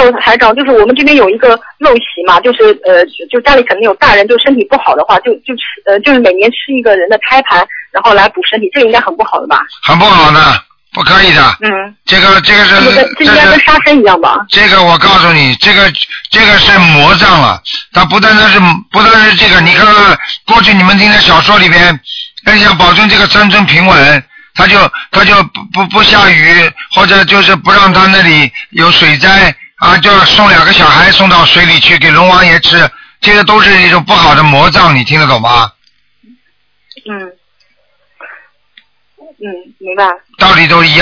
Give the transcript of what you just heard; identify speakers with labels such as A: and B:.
A: 有台长，就是我们这边有一个陋习嘛，就是就家里肯定有大人就身体不好的话，就是每年吃一个人的胎盘，然后来补身体，这个应该很不好的吧？很不好的，不可以的。这个是这应该跟杀生一样吧？这个我告诉你，这个是魔障了，它不单是这个，你看看过去你们听的小说里边，要想保证这个山村平稳。他就不下雨，或者就是不让他那里有水灾啊，就要送2个小孩送到水里去给龙王爷吃，这个都是一种不好的魔障，你听得懂吗？明白。道理都一样。